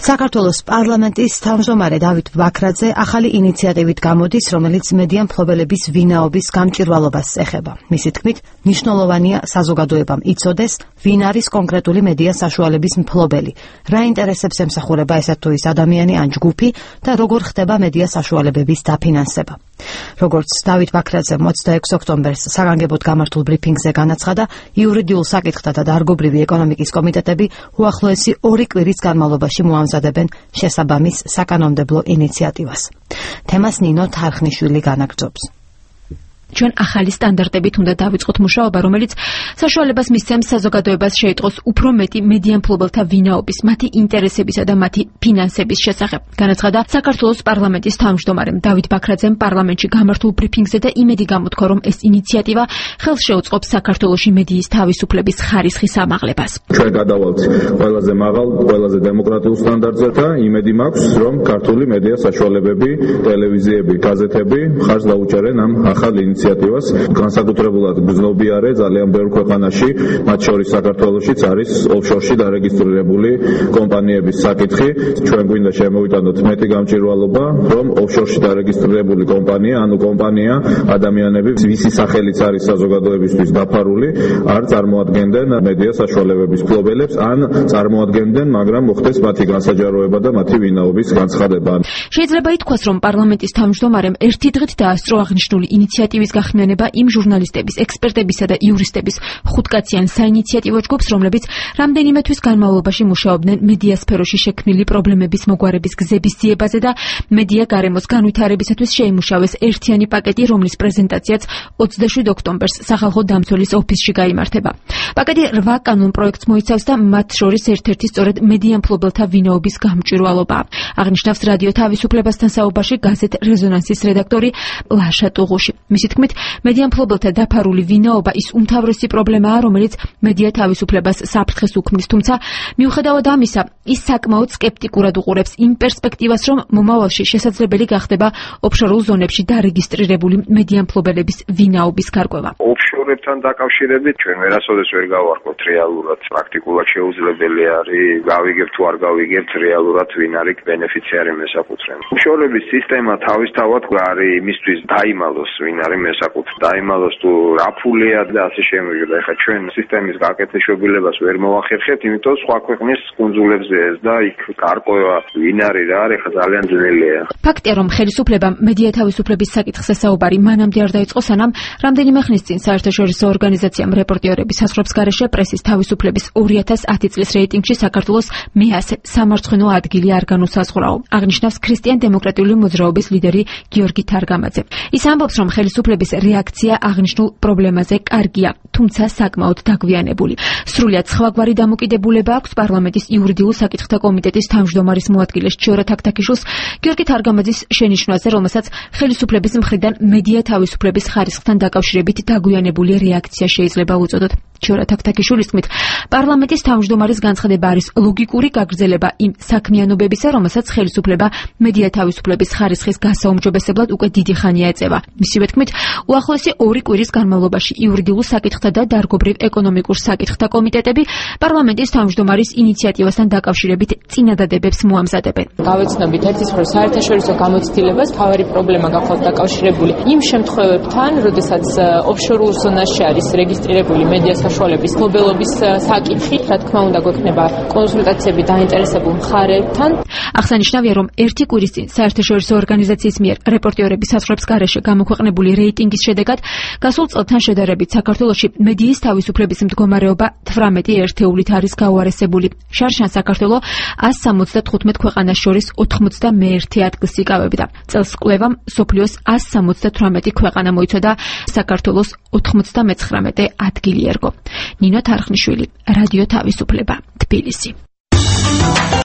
საქართველოს პარლამენტის თავმჯდომარე დავით ვაქრაძე ახალი ინიციატივით გამოდის, რომელიც მედია მფლობელების ვინაობის გამჭვირვალობას ეხება. მისი თქმით, მნიშვნელოვანია საზოგადოებამ იცოდეს, ვინ არის კონკრეტული მედია საშუალების მფლობელი, რა ინტერესებს ემსახურება ესა თუ ის ადამიანი ან ჯგუფი და როგორ ხდება მედია საშუალებების დაფინანსება. Როგორც დავით ვაქრაძემ 26 ოქტომბერს საგანგებოდ გამართულ ბრიფინგზე განაცხადა, იურიდიულ საკითხთა და დარგობრივი ეკონომიკის კომიტეტები უახლოესი 2 კვირის განმავლობაში მოამზადებენ შესაბამის საკანონმდებლო ინიციატივას. თემას ნინო თარხნიშვილი განაგრძობს. ჩვენ ახალი სტანდარტებით უნდა დავიწყოთ მუშაობა, რომელიც საშუალებას მისცემს საზოგადოებას შეიტყოს უფრო მეტი მედია მფლობელთა ვინაობის, მათი ინტერესებისა და მათი ფინანსების შესახებ. განაცხადა საქართველოს პარლამენტის თავმჯდომარემ დავით ვაქრაძემ პარლამენტში გამართულ ბრიფინგზე და იმედი გამოთქვა, რომ ეს ინიციატივა ხელს შეუწყობს საქართველოში მედიის თავისუფლების ხარისხის ამაღლებას. ჩვენ გადავალთ ყველაზე მაღალ, ყველაზე დემოკრატიულ სტანდარტზე და იმედი მაქვს, რომ ქართული მედია საშუალებები, ტელევიზიები, გაზეთები ხარს დაუჭერენ ამ ახალ ინიციატივას. განსაკუთრებულად გრძნობიარე ძალიან ბევრ ქვეყანაში, მათ შორის საქართველოშიც არის ოფშორში დარეგისტრირებული კომპანიების საკითხი. ჩვენ გვინდა შემოვიტანოთ მეტი გამჭვირვალობა, რომ ოფშორში დარეგისტრირებული კომპანია, ანუ კომპანია, ადამიანები, ვისი სახელიც არის საზოგადოებისთვის დაფარული, არ წარმოადგენდნენ მედია საშუალებების მფლობელებს, ან წარმოადგენდნენ, მაგრამ მოხდეს მათი განსაჯაროება და მათი ვინაობის განცხადება. შეიძლება ითქვას, რომ პარლამენტის თავმჯდომარემ ერთი დღით დაასწრო აღნიშნული ინიციატივის გახმიანება იმ ჟურნალისტების, ექსპერტებისა და იურისტების ხუთკაციან საინიციატივო ჯგუფს, რომლებიც რამდენიმე თვის განმავლობაში მუშაობდნენ მედია სფეროში შექმნილი პრობლემების მოგვარების გზების ძიებაზე და მედია გარემოს განვითარებისათვის შეიმუშავეს ერთიანი პაკეტი, რომლის პრეზენტაციაც 27 ოქტომბერს სახალხო დამცველის ოფისში გაიმართება. პაკეტი 8 კანონ პროექტს მოიცავს და მათ შორის ერთ-ერთი სწორედ მედია მფლობელთა ვინაობის გამჭვირვალობაა. აღნიშნავს რადიო თავისუფლებასთან საუბარში გაზეთ რეზონანსის რედაქტორი ლაშა ტუღუში. მისი თქმით, მედია მფლობელთა დაფარული ვინაობა ის უმთავრესი პრობლემაა, რომელიც მედია თავისუფლებას საფრთხეს უქმნის, თუმცა მიუხედავად ამისა, ის საკმაოდ სკეპტიკურად უყურებს იმ პერსპექტივას, რომ მომავალში შესაძლებელი გახდება ოფშორულ ზონებში დარეგისტრირებული მედია მფლობელების ვინაობის გარკვევა. ოფშორებთან დაკავშირებით ჩვენ ვერასოდეს ვერ გავარკვევთ რეალურად, პრაქტიკულად შეუძლებელი არის გავიგებთ თუ არ გავიგებთ რეალურად ვინ არის ბენეფიციარი მესაკუთრემ. ოფშორების სისტემა თავისთავად არის იმისთვის დაიმალოს ვინ არის მესაკუთრე, დაიმალოს თუ რა ფულია და ასე შემოიღება. ეხლა ჩვენ სისტემის გაკეთებულებას ვერ მოახერხებთ, იმიტომ სხვა ქვეყნის კუნძულებზე და იქ გარკვევა ვინ არის რა არის, ეხლა ძალიან ძნელია. ფაქტია, რომ ხელისუფლებამ მედია თავისუფლების საკითხზე საუბარი მანამდე არ დაიწყო, სანამ რამდენიმე ხნის წინ საერთაშორისო ორგანიზაციამ რეპორტიორების საზღვრების გარეშე პრესის თავისუფლების 2010 წლის რეიტინგში საქართველოს მე-100 სამარცხვინო ადგილი არ განუსაზღვრაო. აღნიშნავს ქრისტიან-დემოკრატიული მოძრაობის ლიდერი გიორგი თარგამაძე. ის ამბობს, რომ ხელისუფლების რეაქცია აღნიშნულ პრობლემაზე კარგია, თუმცა საკმაოდ დაგვიანებული. სრულიად სხვაგვარი დამოკიდებულება აქვს პარლამენტის იურიდიულ საკითხთა კომიტეტის თავმჯდომარის მოადგილეს ჩიორა თაქთაქიშვილს გიორგი თარგამაძის შენიშვნაზე, რომელსაც ხელისუფლების მხრიდან მედია თავისუფლების ხარისხთან დაკავშირებით დაგვიანებული რეაქცია შეიძლება უწოდოთ. ჩიორა თაქთაქიშვილის თქმით, პარლამენტის თავმჯდომარის განცხადება არის ლოგიკური გაგრძელება იმ საქმიანობებისა, რომელსაც ხელისუფლება მედია თავისუფლების ხარისხის გასაუმჯობესებლად უკვე დიდი ხანია ეწევა. მისივე თქმით, უახლოესი 2 კვირის განმავლობაში იურიდიულ საკითხთა და დარგობრივ ეკონომიკურ საკითხთა კომიტეტები პარლამენტის თავმჯდომარის ინიციატივასთან დაკავშირებით წინადადებებს მოამზადებენ. გავეცნობით ერთის მხრივ საერთაშორისო გამოცდილებას, თავარი პრობლემა გახლავთ დაკავშირებული იმ შემთხვევებთან, როდესაც ოფშორულ ზონაში არის რეგისტრირებული მედია საშუალების მფლობელობის საკითხი, რა თქმა უნდა გვექნება კონსულტაციები დაინტერესებულ მხარეებთან. აღსანიშნავია, რომ 1 კვირის წინ საერთაშორისო ორგანიზაციის მიერ რეპორტიორების საზღვრების გარეშე გამოქვეყნებული რეიტინგის შედეგად გასულ წელთან შედარებით საქართველოში მედიის თავისუფლების მდგომარეობა 18 ერთეულით არის გაუარესებული. შარშან საქართველო 175 ქვეყანას შორის 91 ადგილს იკავებდა. წელს კვლევამ სოფლიოს 178 ქვეყანა მოიცოდა, საქართველოს 99 ადგილი ერგო. ნინო თარხნიშვილი, რადიო თავისუფლება, თბილისი.